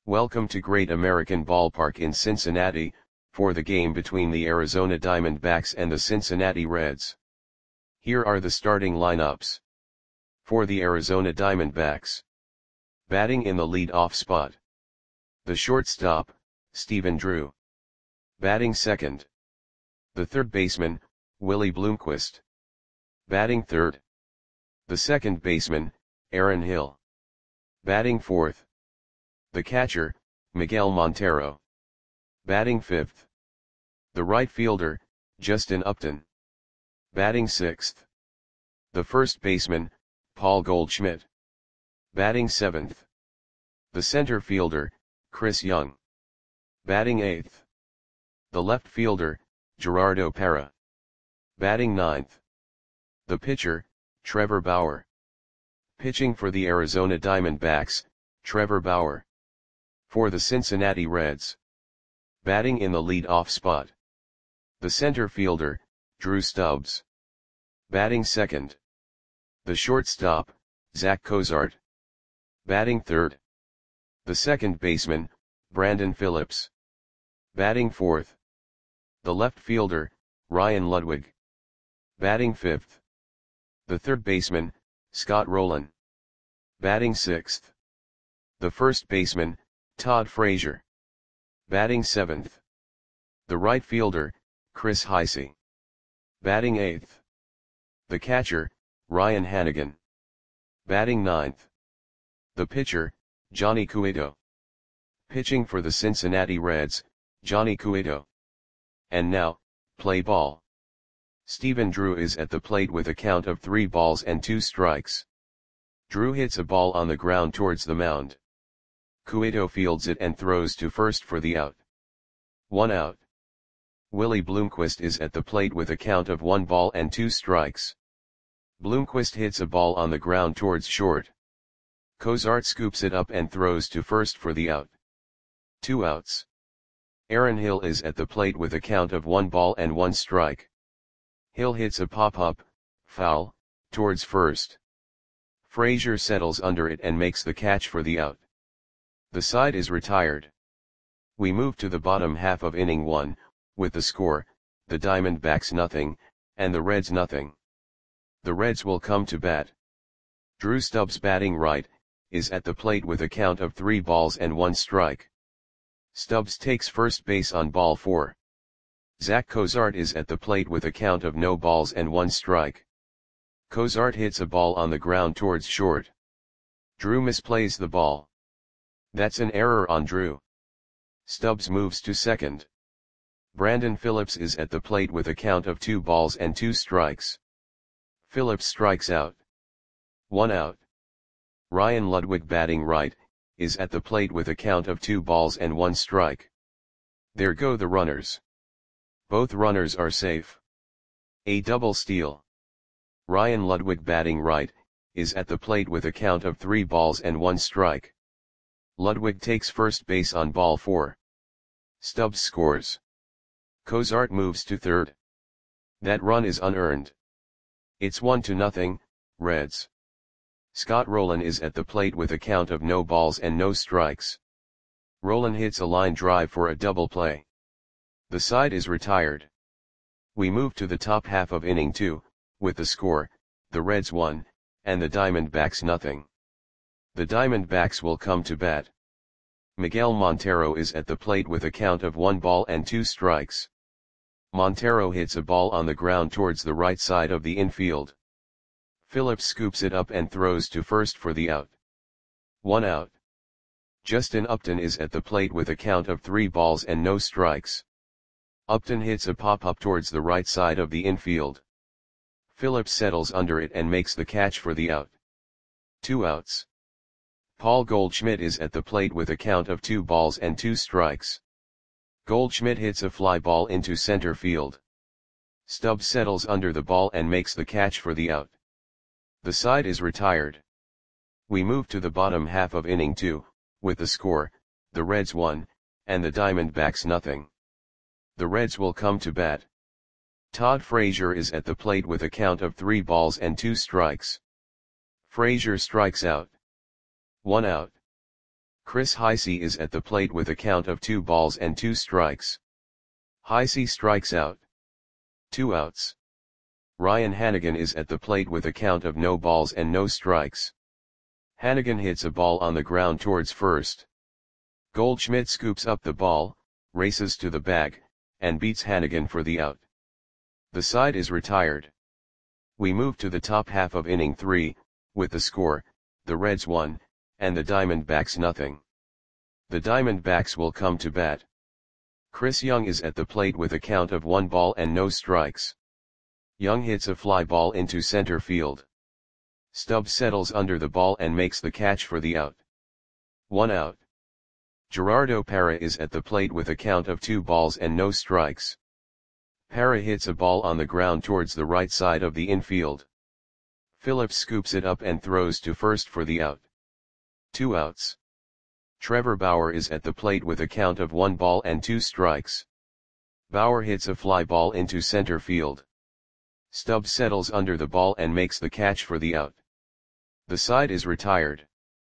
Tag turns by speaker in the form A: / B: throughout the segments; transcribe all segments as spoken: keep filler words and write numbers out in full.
A: Welcome to Great American Ballpark in Cincinnati, for the game between the Arizona Diamondbacks and the Cincinnati Reds. Here are the starting lineups. For the Arizona Diamondbacks. Batting in the lead-off spot. The shortstop, Stephen Drew. Batting second. The third baseman, Willie Bloomquist. Batting third. The second baseman, Aaron Hill. Batting fourth. The catcher, Miguel Montero. Batting fifth. The right fielder, Justin Upton. Batting sixth. The first baseman, Paul Goldschmidt. Batting seventh. The center fielder, Chris Young. Batting eighth. The left fielder, Gerardo Parra. Batting ninth. The pitcher, Trevor Bauer. Pitching for the Arizona Diamondbacks, Trevor Bauer. For the Cincinnati Reds. Batting in the lead-off spot. The center fielder, Drew Stubbs. Batting second. The shortstop, Zach Cozart. Batting third. The second baseman, Brandon Phillips. Batting fourth. The left fielder, Ryan Ludwig. Batting fifth. The third baseman, Scott Rowland. Batting sixth. The first baseman, Todd Frazier. Batting seventh. The right fielder, Chris Heisey. Batting eighth. The catcher, Ryan Hannigan. Batting ninth. The pitcher, Johnny Cueto. Pitching for the Cincinnati Reds, Johnny Cueto. And now, play ball. Stephen Drew is at the plate with a count of three balls and two strikes. Drew hits a ball on the ground towards the mound. Cueto fields it and throws to first for the out. One out. Willie Bloomquist is at the plate with a count of one ball and two strikes. Bloomquist hits a ball on the ground towards short. Cozart scoops it up and throws to first for the out. Two outs. Aaron Hill is at the plate with a count of one ball and one strike. Hill hits a pop-up, foul, towards first. Frazier settles under it and makes the catch for the out. The side is retired. We move to the bottom half of inning one, with the score, the Diamondbacks nothing, and the Reds nothing. The Reds will come to bat. Drew Stubbs batting right, is at the plate with a count of three balls and one strike. Stubbs takes first base on ball four. Zach Cozart is at the plate with a count of no balls and one strike. Cozart hits a ball on the ground towards short. Drew misplays the ball. That's an error on Drew. Stubbs moves to second. Brandon Phillips is at the plate with a count of two balls and two strikes. Phillips strikes out. One out. Ryan Ludwig batting right, is at the plate with a count of two balls and one strike. There go the runners. Both runners are safe. A double steal. Ryan Ludwig batting right, is at the plate with a count of three balls and one strike. Ludwig takes first base on ball four. Stubbs scores. Cozart moves to third. That run is unearned. It's one to nothing, Reds. Scott Rowland is at the plate with a count of no balls and no strikes. Rowland hits a line drive for a double play. The side is retired. We move to the top half of inning two, with the score, the Reds one, and the Diamondbacks nothing. The Diamondbacks will come to bat. Miguel Montero is at the plate with a count of one ball and two strikes. Montero hits a ball on the ground towards the right side of the infield. Phillips scoops it up and throws to first for the out. One out. Justin Upton is at the plate with a count of three balls and no strikes. Upton hits a pop-up towards the right side of the infield. Phillips settles under it and makes the catch for the out. Two outs. Paul Goldschmidt is at the plate with a count of two balls and two strikes. Goldschmidt hits a fly ball into center field. Stubbs settles under the ball and makes the catch for the out. The side is retired. We move to the bottom half of inning two, with the score, the Reds one, and the Diamondbacks nothing. The Reds will come to bat. Todd Frazier is at the plate with a count of three balls and two strikes. Frazier strikes out. One out. Chris Heisey is at the plate with a count of two balls and two strikes. Heisey strikes out. Two outs. Ryan Hanigan is at the plate with a count of no balls and no strikes. Hanigan hits a ball on the ground towards first. Goldschmidt scoops up the ball, races to the bag, and beats Hanigan for the out. The side is retired. We move to the top half of inning three, with the score, the Reds one, and the Diamondbacks nothing. The Diamondbacks will come to bat. Chris Young is at the plate with a count of one ball and no strikes. Young hits a fly ball into center field. Stubbs settles under the ball and makes the catch for the out. One out. Gerardo Parra is at the plate with a count of two balls and no strikes. Parra hits a ball on the ground towards the right side of the infield. Phillips scoops it up and throws to first for the out. Two outs. Trevor Bauer is at the plate with a count of one ball and two strikes. Bauer hits a fly ball into center field. Stubbs settles under the ball and makes the catch for the out. The side is retired.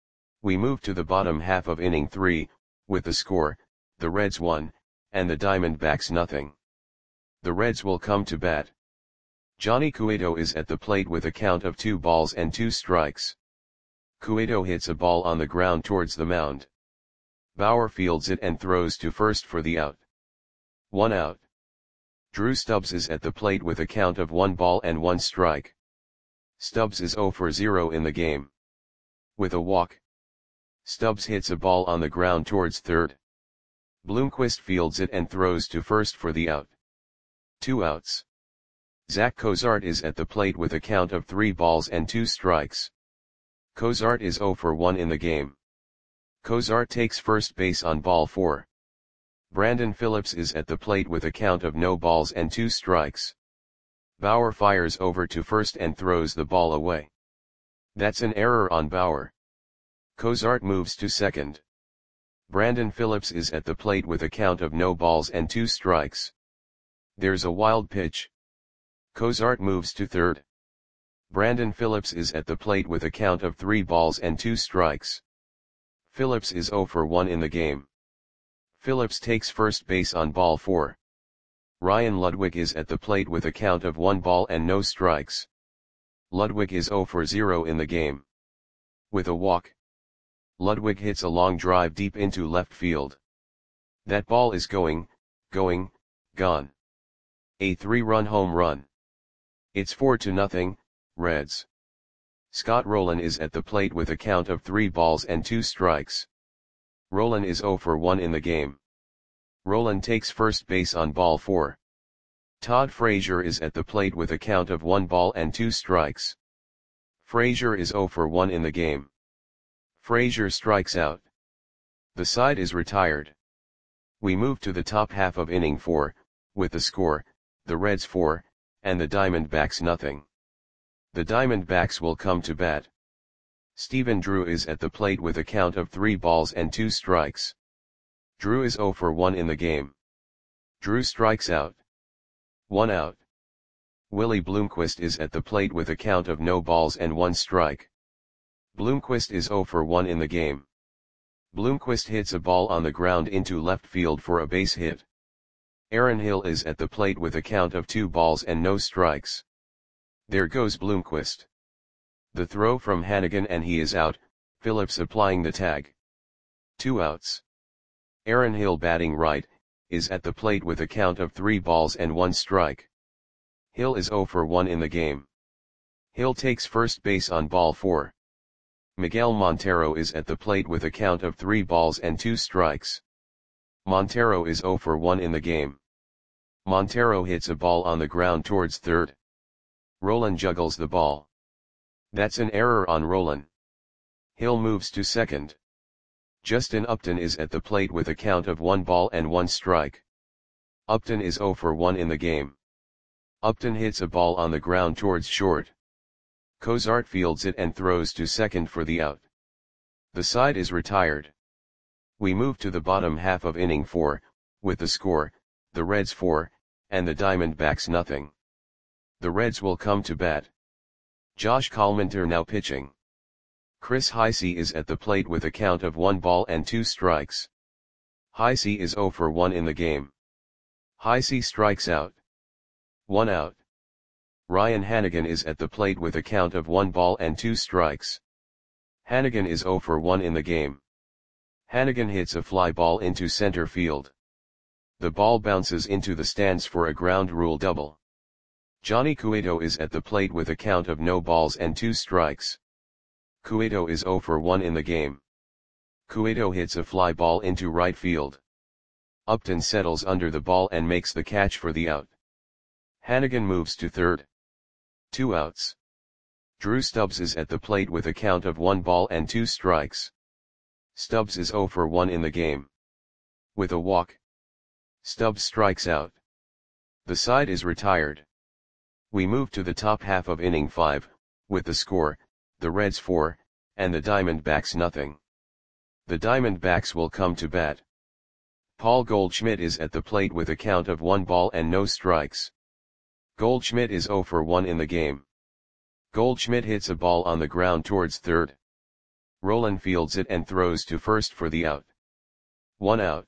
A: We move to the bottom half of inning three, with the score, the Reds one, and the Diamondbacks nothing. The Reds will come to bat. Johnny Cueto is at the plate with a count of two balls and two strikes. Cueto hits a ball on the ground towards the mound. Bauer fields it and throws to first for the out. One out. Drew Stubbs is at the plate with a count of one ball and one strike. Stubbs is zero for zero in the game. With a walk. Stubbs hits a ball on the ground towards third. Bloomquist fields it and throws to first for the out. Two outs. Zach Cozart is at the plate with a count of three balls and two strikes. Cozart is zero for one in the game. Cozart takes first base on ball four. Brandon Phillips is at the plate with a count of no balls and two strikes. Bauer fires over to first and throws the ball away. That's an error on Bauer. Cozart moves to second. Brandon Phillips is at the plate with a count of no balls and two strikes. There's a wild pitch. Cozart moves to third. Brandon Phillips is at the plate with a count of three balls and two strikes. Phillips is zero for one in the game. Phillips takes first base on ball four. Ryan Ludwig is at the plate with a count of one ball and no strikes. Ludwig is zero for zero in the game. With a walk. Ludwig hits a long drive deep into left field. That ball is going, going, gone. A three-run home run. It's four to nothing, Reds. Scott Rowland is at the plate with a count of three balls and two strikes. Rowland is zero for one in the game. Rowland takes first base on ball four. Todd Frazier is at the plate with a count of one ball and two strikes. Frazier is zero for one in the game. Frazier strikes out. The side is retired. We move to the top half of inning four, with the score, the Reds four, and the Diamondbacks nothing. The Diamondbacks will come to bat. Stephen Drew is at the plate with a count of three balls and two strikes. Drew is zero for one in the game. Drew strikes out. One out. Willie Bloomquist is at the plate with a count of no balls and one strike. Bloomquist is zero for one in the game. Bloomquist hits a ball on the ground into left field for a base hit. Aaron Hill is at the plate with a count of two balls and no strikes. There goes Bloomquist. The throw from Hanigan and he is out, Phillips applying the tag. Two outs. Aaron Hill batting right, is at the plate with a count of three balls and one strike. Hill is zero for one in the game. Hill takes first base on ball four. Miguel Montero is at the plate with a count of three balls and two strikes. Montero is zero for one in the game. Montero hits a ball on the ground towards third. Rowland juggles the ball. That's an error on Rowland. Hill moves to second. Justin Upton is at the plate with a count of one ball and one strike. Upton is zero for one in the game. Upton hits a ball on the ground towards short. Cozart fields it and throws to second for the out. The side is retired. We move to the bottom half of inning four, with the score, the Reds four, and the Diamondbacks nothing. The Reds will come to bat. Josh Collminter now pitching. Chris Heisey is at the plate with a count of one ball and two strikes. Heisey is zero for one in the game. Heisey strikes out. One out. Ryan Hannigan is at the plate with a count of one ball and two strikes. Hannigan is zero for one in the game. Hannigan hits a fly ball into center field. The ball bounces into the stands for a ground rule double. Johnny Cueto is at the plate with a count of no balls and two strikes. Cueto is zero for one in the game. Cueto hits a fly ball into right field. Upton settles under the ball and makes the catch for the out. Hannigan moves to third. Two outs. Drew Stubbs is at the plate with a count of one ball and two strikes. Stubbs is zero for one in the game. With a walk, Stubbs strikes out. The side is retired. We move to the top half of inning five, with the score, the Reds four, and the Diamondbacks nothing. The Diamondbacks will come to bat. Paul Goldschmidt is at the plate with a count of one ball and no strikes. Goldschmidt is zero for one in the game. Goldschmidt hits a ball on the ground towards third. Rolen fields it and throws to first for the out. One out.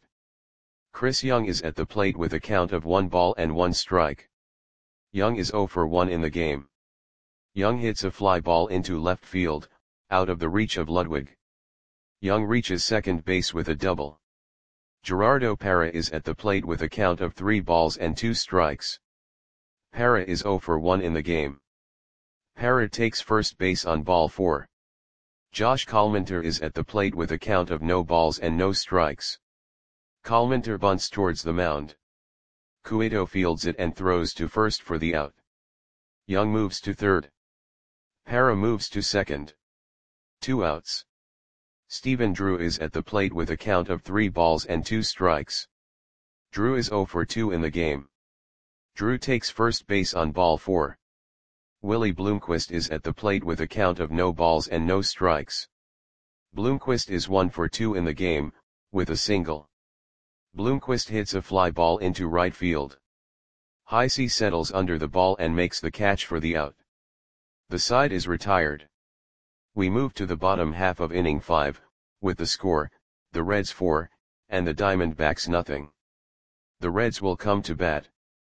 A: Chris Young is at the plate with a count of one ball and one strike. Young is zero for one in the game. Young hits a fly ball into left field, out of the reach of Ludwig. Young reaches second base with a double. Gerardo Parra is at the plate with a count of three balls and two strikes. Parra is zero for one in the game. Parra takes first base on ball four. Josh Collminter is at the plate with a count of no balls and no strikes. Collminter bunts towards the mound. Cueto fields it and throws to first for the out. Young moves to third. Parra moves to second. Two outs. Stephen Drew is at the plate with a count of three balls and two strikes. Drew is zero for two in the game. Drew takes first base on ball four. Willie Bloomquist is at the plate with a count of no balls and no strikes. Bloomquist is one for two in the game, with a single. Bloomquist hits a fly ball into right field. Heisey settles under the ball and makes the catch for the out. The side is retired. We move to the bottom half of inning five, with the score, the Reds four, and the Diamondbacks nothing. The Reds will come to bat.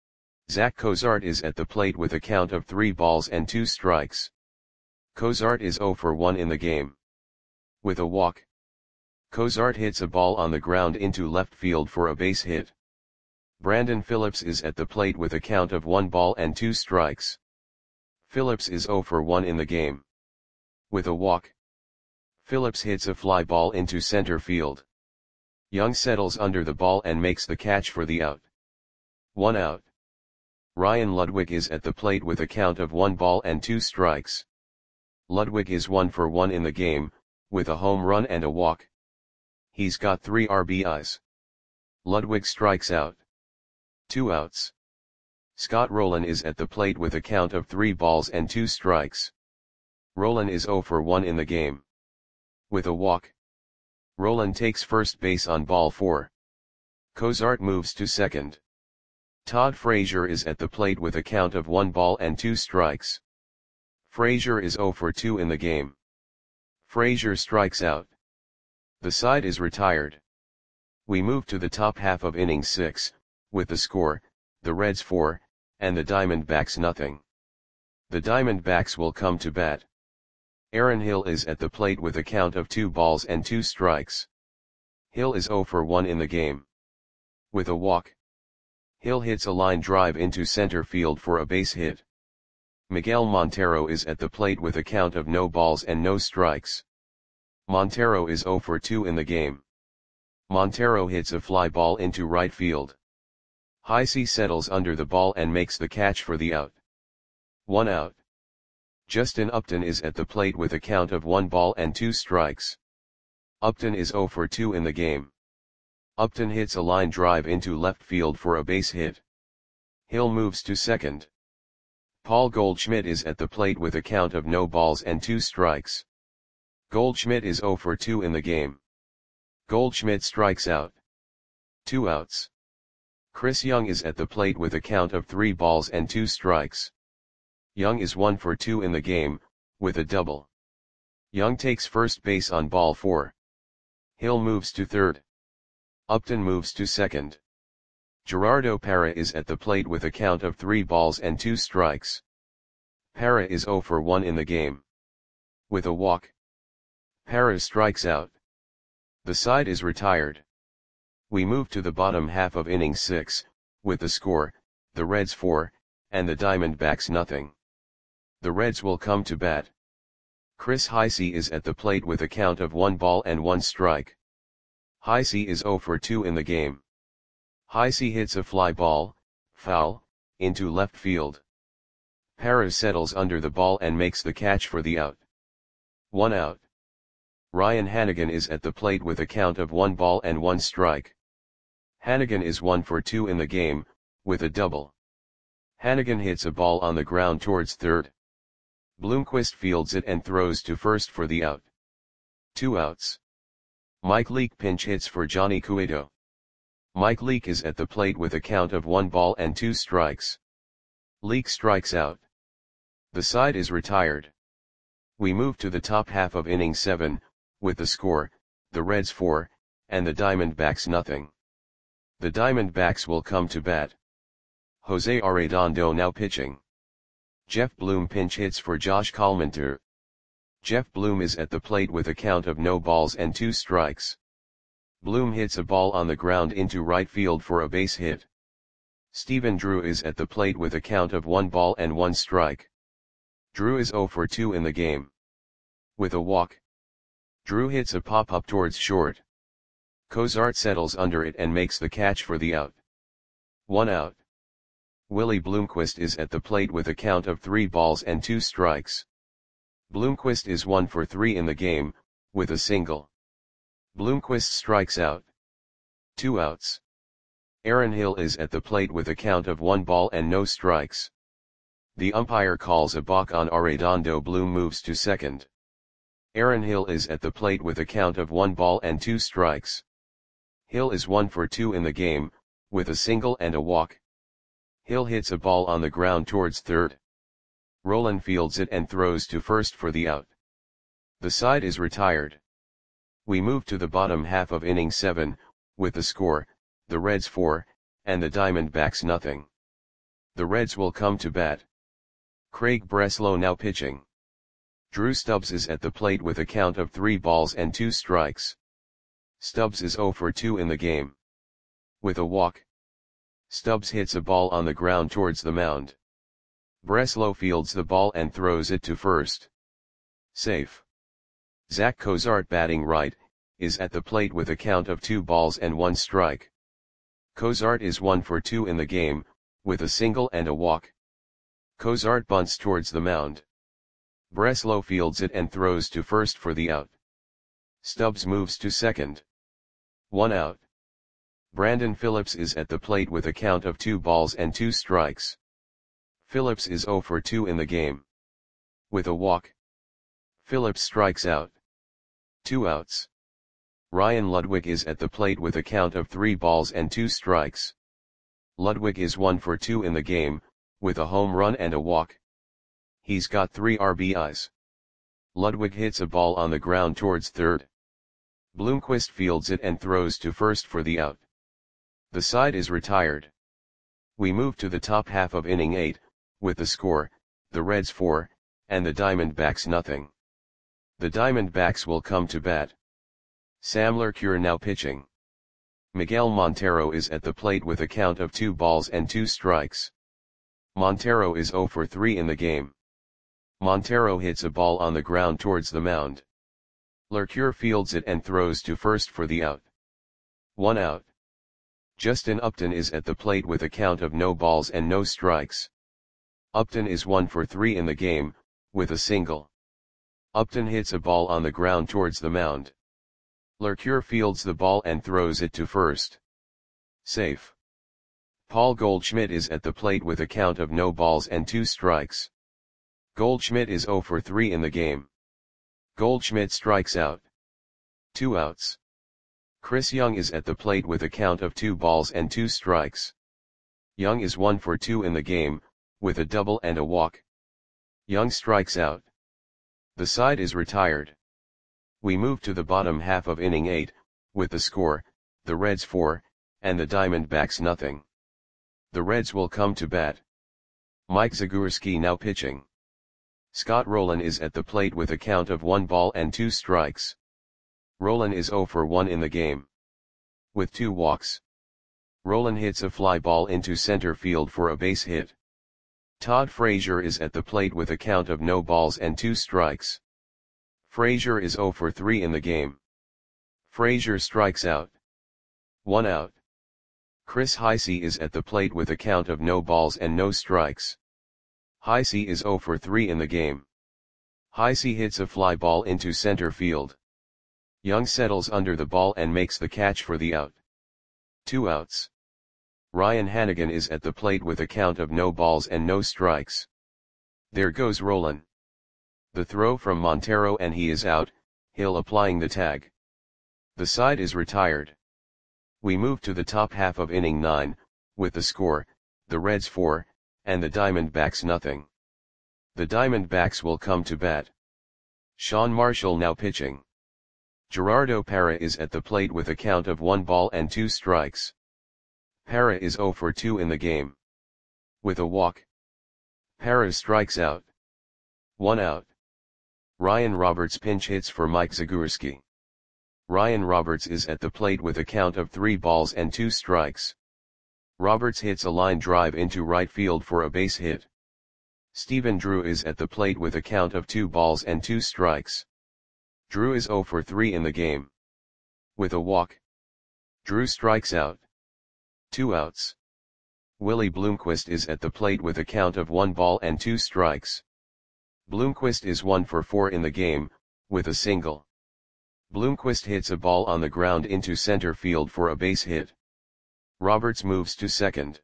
A: Zach Cozart is at the plate with a count of three balls and two strikes. Cozart is zero for one in the game. With a walk, Cozart hits a ball on the ground into left field for a base hit. Brandon Phillips is at the plate with a count of one ball and two strikes. Phillips is zero for one in the game. With a walk, Phillips hits a fly ball into center field. Young settles under the ball and makes the catch for the out. One out. Ryan Ludwig is at the plate with a count of one ball and two strikes. Ludwig is one for one in the game, with a home run and a walk. He's got three R B Is. Ludwig strikes out. Two outs. Scott Rolen is at the plate with a count of three balls and two strikes. Rolen is zero for one in the game. With a walk, Rolen takes first base on ball four. Cozart moves to second. Todd Frazier is at the plate with a count of one ball and two strikes. Frazier is zero for two in the game. Frazier strikes out. The side is retired. We move to the top half of inning six, with the score, the Reds four, and the Diamondbacks nothing. The Diamondbacks will come to bat. Aaron Hill is at the plate with a count of two balls and two strikes. Hill is zero for one in the game. With a walk, Hill hits a line drive into center field for a base hit. Miguel Montero is at the plate with a count of no balls and no strikes. Montero is zero for two in the game. Montero hits a fly ball into right field. Heisey settles under the ball and makes the catch for the out. One out. Justin Upton is at the plate with a count of one ball and two strikes. Upton is zero for two in the game. Upton hits a line drive into left field for a base hit. Hill moves to second. Paul Goldschmidt is at the plate with a count of no balls and two strikes. Goldschmidt is zero for two in the game. Goldschmidt strikes out. Two outs. Chris Young is at the plate with a count of three balls and two strikes. Young is one for two in the game, with a double. Young takes first base on ball four. Hill moves to third. Upton moves to second. Gerardo Parra is at the plate with a count of three balls and two strikes. Parra is zero for one in the game. With a walk, Parra strikes out. The side is retired. We move to the bottom half of inning six, with the score, the Reds four, and the Diamondbacks nothing. The Reds will come to bat. Chris Heisey is at the plate with a count of one ball and one strike. Heisey is zero for two in the game. Heisey hits a fly ball, foul, into left field. Parra settles under the ball and makes the catch for the out. One out. Ryan Hanigan is at the plate with a count of one ball and one strike. Hanigan is one for two in the game, with a double. Hanigan hits a ball on the ground towards third. Bloomquist fields it and throws to first for the out. Two outs. Mike Leake pinch hits for Johnny Cueto. Mike Leake is at the plate with a count of one ball and two strikes. Leake strikes out. The side is retired. We move to the top half of inning seven, with the score, the Reds four, and the Diamondbacks nothing. The Diamondbacks will come to bat. Jose Arredondo now pitching. Jeff Bloom pinch hits for Josh Collmenter. Jeff Bloom is at the plate with a count of no balls and two strikes. Bloom hits a ball on the ground into right field for a base hit. Stephen Drew is at the plate with a count of one ball and one strike. Drew is zero for two in the game. With a walk, Drew hits a pop-up towards short. Cozart settles under it and makes the catch for the out. One out. Willie Bloomquist is at the plate with a count of three balls and two strikes. Bloomquist is one for three in the game, with a single. Bloomquist strikes out. Two outs. Aaron Hill is at the plate with a count of one ball and no strikes. The umpire calls a balk on Arredondo. Bloom moves to second. Aaron Hill is at the plate with a count of one ball and two strikes. Hill is one for two in the game, with a single and a walk. Hill hits a ball on the ground towards third. Rolen fields it and throws to first for the out. The side is retired. We move to the bottom half of inning seven, with the score, the Reds four, and the Diamondbacks nothing. The Reds will come to bat. Craig Breslow now pitching. Drew Stubbs is at the plate with a count of three balls and two strikes. Stubbs is zero for two in the game. With a walk, Stubbs hits a ball on the ground towards the mound. Breslow fields the ball and throws it to first. Safe. Zach Cozart, batting right, is at the plate with a count of two balls and one strike. Cozart is one for two in the game, with a single and a walk. Cozart bunts towards the mound. Breslow fields it and throws to first for the out. Stubbs moves to second. One out. Brandon Phillips is at the plate with a count of two balls and two strikes. Phillips is zero for two in the game. With a walk, Phillips strikes out. Two outs. Ryan Ludwig is at the plate with a count of three balls and two strikes. Ludwig is one for two in the game, with a home run and a walk. He's got three R B Is. Ludwig hits a ball on the ground towards third. Bloomquist fields it and throws to first for the out. The side is retired. We move to the top half of inning eight, with the score, the Reds four, and the Diamondbacks nothing. The Diamondbacks will come to bat. Sam Lercure now pitching. Miguel Montero is at the plate with a count of two balls and two strikes. Montero is zero for three in the game. Montero hits a ball on the ground towards the mound. Lercure fields it and throws to first for the out. One out. Justin Upton is at the plate with a count of no balls and no strikes. Upton is one for three in the game, with a single. Upton hits a ball on the ground towards the mound. Lercure fields the ball and throws it to first. Safe. Paul Goldschmidt is at the plate with a count of no balls and two strikes. Goldschmidt is zero for three in the game. Goldschmidt strikes out. Two outs. Chris Young is at the plate with a count of two balls and two strikes. Young is one for two in the game, with a double and a walk. Young strikes out. The side is retired. We move to the bottom half of inning eight, with the score, the Reds four, and the Diamondbacks nothing. The Reds will come to bat. Mike Zagurski now pitching. Scott Rolen is at the plate with a count of one ball and two strikes. Rolen is zero for one in the game. With two walks. Rolen hits a fly ball into center field for a base hit. Todd Frazier is at the plate with a count of no balls and two strikes. Frazier is zero for three in the game. Frazier strikes out. One out. Chris Heisey is at the plate with a count of no balls and no strikes. Heisey is zero for three in the game. Heisey hits a fly ball into center field. Young settles under the ball and makes the catch for the out. Two outs. Ryan Hannigan is at the plate with a count of no balls and no strikes. There goes Rolen. The throw from Montero and he is out, Hill applying the tag. The side is retired. We move to the top half of inning nine, with the score, the Reds four, and the Diamondbacks nothing. The Diamondbacks will come to bat. Sean Marshall now pitching. Gerardo Parra is at the plate with a count of one ball and two strikes. Parra is zero for two in the game. With a walk. Parra strikes out. One out. Ryan Roberts pinch hits for Mike Zagurski. Ryan Roberts is at the plate with a count of three balls and two strikes. Roberts hits a line drive into right field for a base hit. Stephen Drew is at the plate with a count of two balls and two strikes. Drew is zero for three in the game. With a walk. Drew strikes out. Two outs. Willie Bloomquist is at the plate with a count of one ball and two strikes. Bloomquist is one for four in the game, with a single. Bloomquist hits a ball on the ground into center field for a base hit. Roberts moves to second.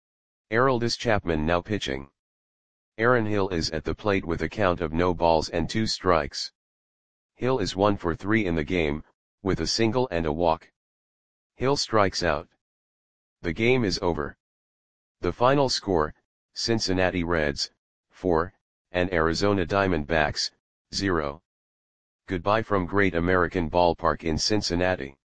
A: Aroldis Chapman now pitching. Aaron Hill is at the plate with a count of no balls and two strikes. Hill is one for three in the game, with a single and a walk. Hill strikes out. The game is over. The final score, Cincinnati Reds, four, and Arizona Diamondbacks, zero. Goodbye from Great American Ballpark in Cincinnati.